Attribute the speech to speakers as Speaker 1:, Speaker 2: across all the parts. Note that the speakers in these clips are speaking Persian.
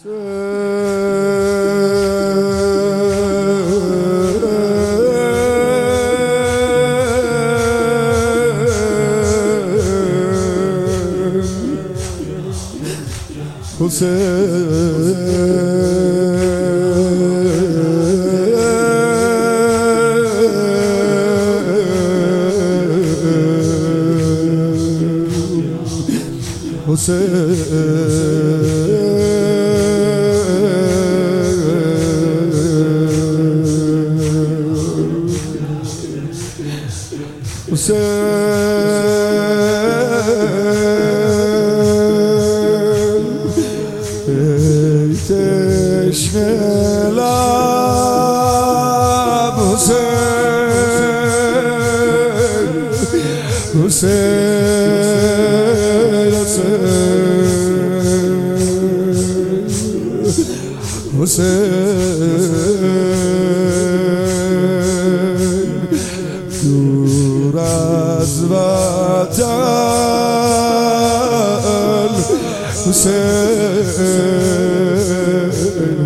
Speaker 1: دور از وطن حسین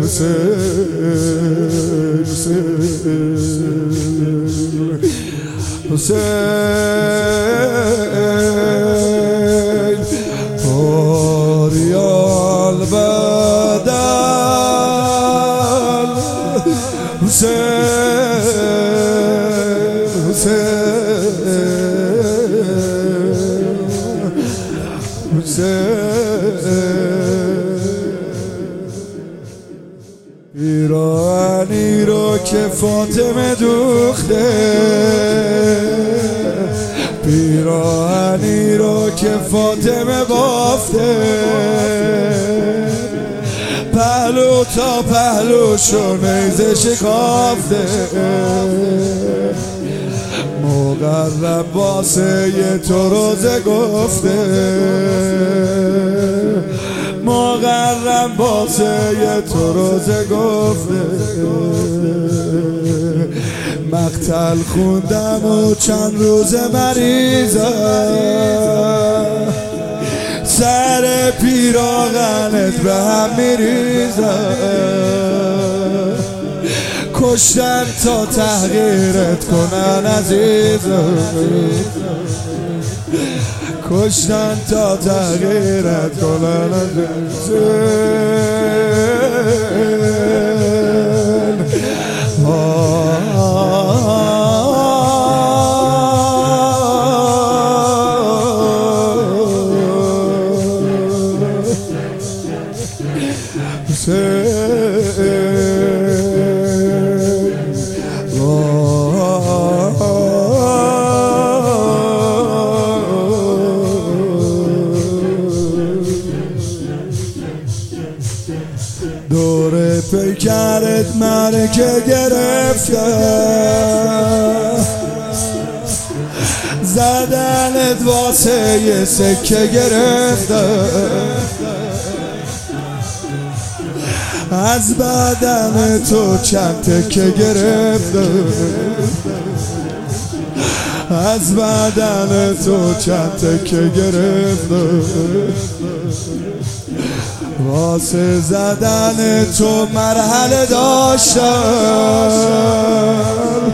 Speaker 1: آریال بدل ایرانی رو که فاطمه دوخته، پیراهنی رو که فاطمه بافته، پهلو تا پهلوشو نیزه شکافته، مقرب واسه یه تو روزه گفته، مقرب واسه یه تو روزه گفته. مقتل خوندم و چند روز مریضم، سر پیراهنت به هم میریزم، کشتن تا تحقیرت کنن عزیزم، کشتن تا تغییرت کنن دور پیکرت مرکه گرفته، زدنت واسه یه سکه گرفته، از بدن تو چند تکه گرفته، از بدن تو چند تکه گرفته، واسه زدن تو مرحله داشتم،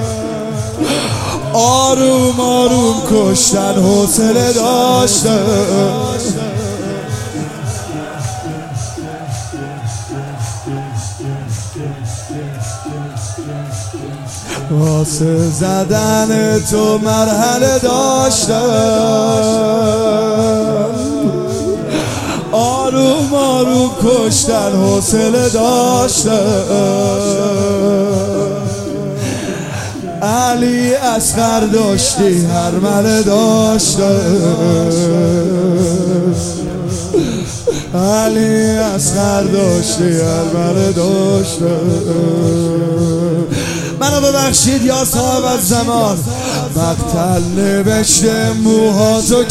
Speaker 1: آروم آروم کشتن حوصله داشتم، واسه زدن تو مرحله داشتم، آروم آروم کشتن حوصله داشتم. علی اصغر داشتی هرمله داشتم، علی اصغر داشتی هرمله داشتم. منو ببخشید یا صاحب الزمان، مقتل نوشته موهاتو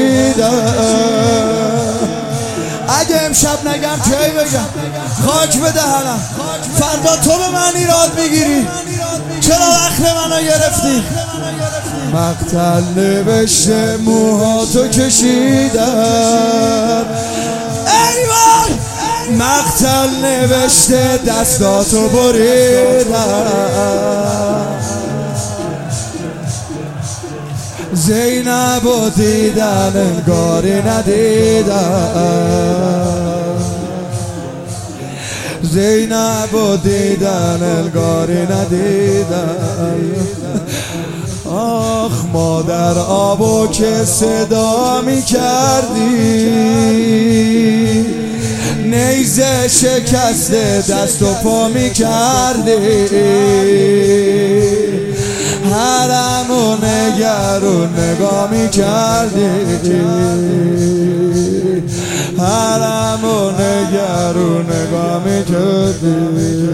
Speaker 1: کشیدم، اگه امشب نگم کی بگم؟ خاک به دهنم، فردا تو به من ایراد میگیری، چرا وقت منو گرفتی؟ مقتل نوشته موهاتو کشیدم، ای وای مقتل نوشته دستاتو بریدم، زینبو دیدن انگاری ندیدم، زینبو دیدن انگاری ندیدم. آخ مادر آبو که صدا می کردی، نیزه شکسته دست و پا می کردی، حرمو نگرون نگاه می کردی، حرمو نگرون نگاه می کردی.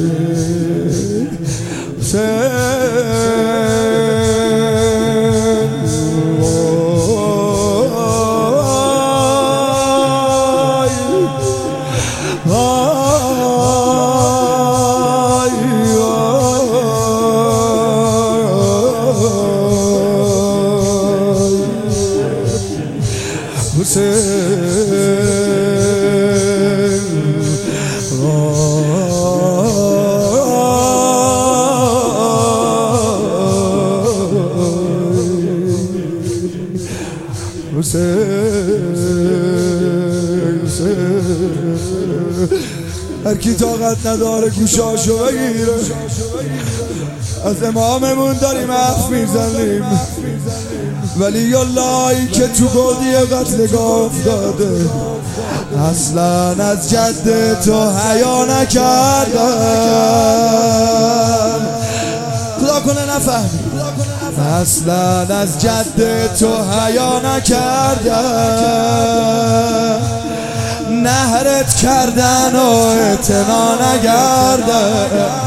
Speaker 1: هر کی طاقت نداره گوشاشو بگیره، از اماممون داریم حرف میزنیم، ولی اللهی که تو گودی قتلگاه افتاده اصلا از جد تو حیا نکردن. خدا کنه نفهمی، اصلا از جد تو حیا نکردن، نهرت کردن و اعتنا نگردن.